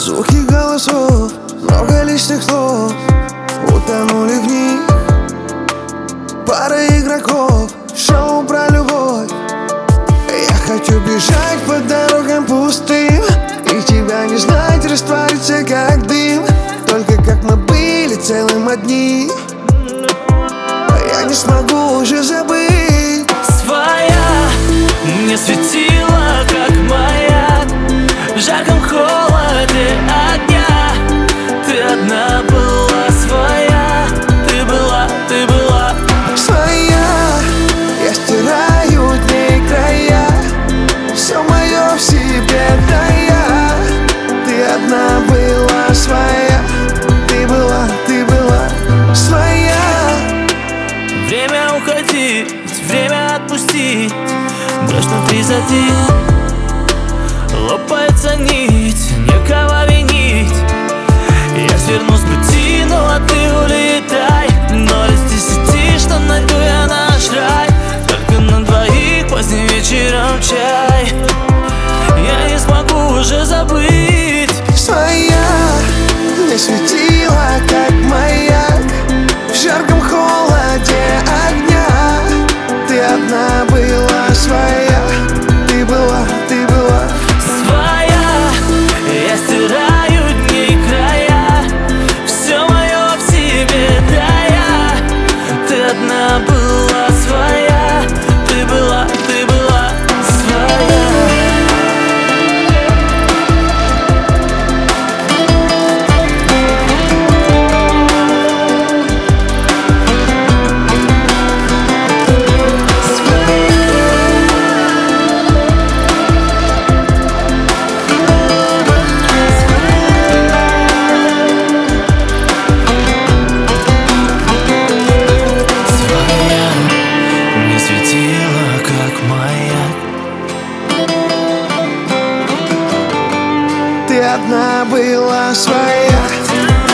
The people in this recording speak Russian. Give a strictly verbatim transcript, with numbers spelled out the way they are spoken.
Звуки голосов, много лишних слов утонули в них. Пара игроков, шоу про любовь. Я хочу бежать по дорогам пустым и тебя не знать, раствориться как дым. Только как мы были целым одни, я не смогу уже забыть. Своя мне светила, как маяк, в жарком холоде огня. Ты одна была своя, ты была, ты была своя. Я стираю дней края, все мое в себе, да я. Ты одна была своя, ты была, ты была своя. Время уходить, время отпустить, дрожь внутри затих. Лопается нить, некого винить. Я сверну с пути, ну а ты улетай. Ноль из десяти, что найду я наш рай. Только на двоих поздним вечером чай. Я не смогу уже забыть. Своя мне светила, как маяк, в жарком холоде огня. Ты одна была своя, ты была, ты была своя. Я стираю дни края, все мое в себе, да я. Ты одна была своя, ты была, ты была своя. Ты одна была своя.